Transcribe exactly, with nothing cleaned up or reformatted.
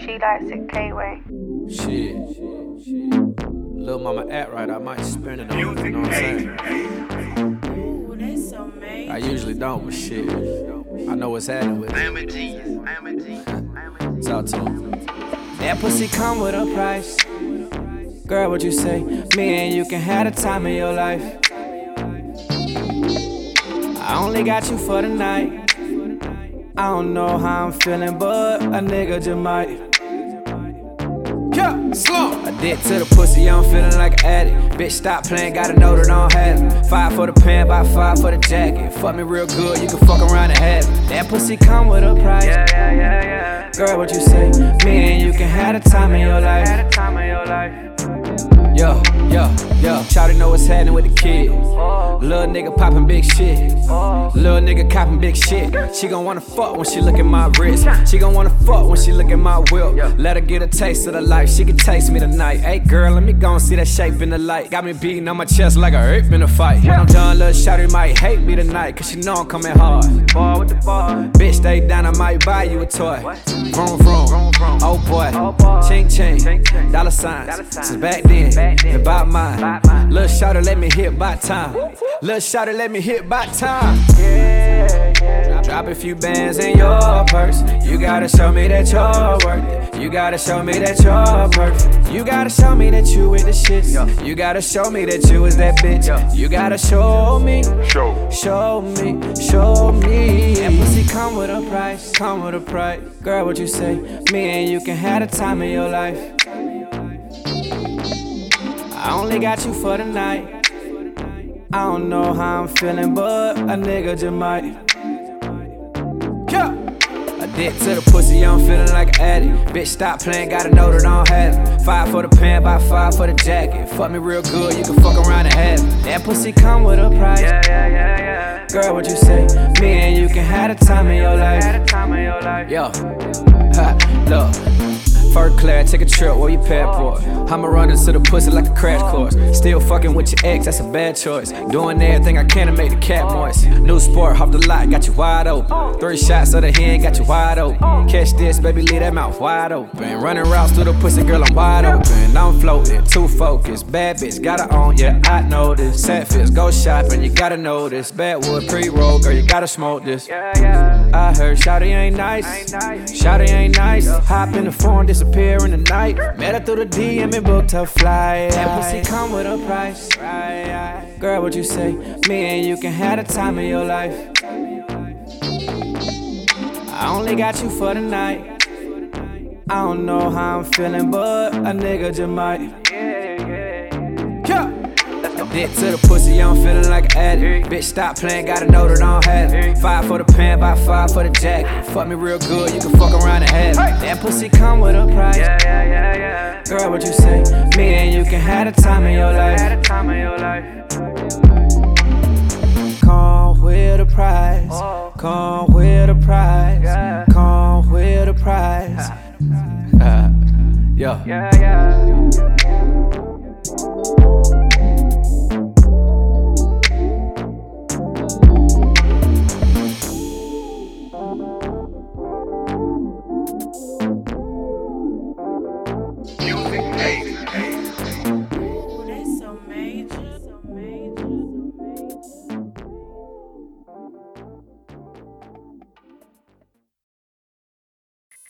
She likes it K-Way. Shit. Lil' mama act right, I might spin it on her, you know what I'm saying? Ooh, that's amazing. I usually don't, but shit, I know what's happening with it. I am a genius, I am a genius, I am a genius. Talk to him. That pussy come with a price. Girl, what you say? Me and you can have the time of your life. I only got you for the night. I don't know how I'm feeling, but a nigga just might. Yeah, slow. I did to the pussy, I'm feeling like an addict. Bitch, stop playing, gotta know that I don't have it. Five for the pen, by five for the jacket. Fuck me real good, you can fuck around and have it. That pussy come with a price. Yeah, yeah, yeah, yeah. Girl, what you say? Me and you can have the time of your life. Had the time of your life. Yo, yo, yo. Shawty know what's happening with the kids. Little nigga poppin' big shit. Little nigga coppin' big shit. She gon' wanna fuck when she look at my wrist. She gon' wanna fuck when she look at my whip. Let her get a taste of the life. She can taste me tonight. Hey girl, let me go and see that shape in the light. Got me beating on my chest like a ape in a fight. When I'm done, little shawty might hate me tonight, cause she know I'm coming hard. Ball with the ball. Bitch, stay down, I might buy you a toy. Vroom, vroom. Oh boy. Ching, ching. Dollar signs. Since back then. About mine. Lil' shawty let me hit by time. Lil' shawty let me hit by time. Yeah, yeah. Drop a few bands in your purse. You gotta show me that you're worth it. You gotta show me that you're perfect. You gotta show me that you with the shits. You gotta show me that you is that bitch. You gotta show me, Show. show me, show me. That pussy come with a price, come with a price. Girl, what you say? Me and you can have the time of your life. I only got you for the night. I don't know how I'm feeling, but a nigga just might. Yeah. A dick to the pussy, I'm feeling like an addict. Bitch, stop playing, gotta know that I don't have it. Five for the pen, by five for the jacket. Fuck me real good, you can fuck around and have it. That pussy come with a price. Yeah, yeah, yeah, yeah. Girl, what you say? Me and you can have the time of your life. Had the time of your life. Yo, ha, look. First class, take a trip, where you passport? I'ma run into the pussy like a crash course. Still fucking with your ex, that's a bad choice. Doing everything I can to make the cat moist. New sport, off the lot, got you wide open. Three shots of the hand, got you wide open. Catch this, baby, leave that mouth wide open. Running routes through the pussy, girl, I'm wide open. I'm floating, too focused. Bad bitch, got her on, yeah, I know this. Satfish, go shopping, you gotta know this. Badwood, pre-roll, girl, you gotta smoke this. Yeah, yeah. I heard Shawty ain't nice. Ain't nice. Shawty ain't nice. Hop in the phone, disappear in the night. Met her through the D M and booked her flight. That pussy come with a price. Girl, what you say? Me and you can have the time of your life. I only got you for the night. I don't know how I'm feeling, but a nigga just might. Yeah, yeah. Yeah. Dick to the pussy, I'm feeling like an addict. Bitch, stop playing, gotta know that I don't have it. Five for the pen, by five for the jacket. Fuck me real good, you can fuck around and have it. That pussy come with a price. Yeah, yeah, yeah, yeah. Girl, what you say? Me and you can have the time of your life. Had the time of your life. Come with a price. Oh. Come with a price. Yeah. Come with a price. Yo. Yeah, yeah.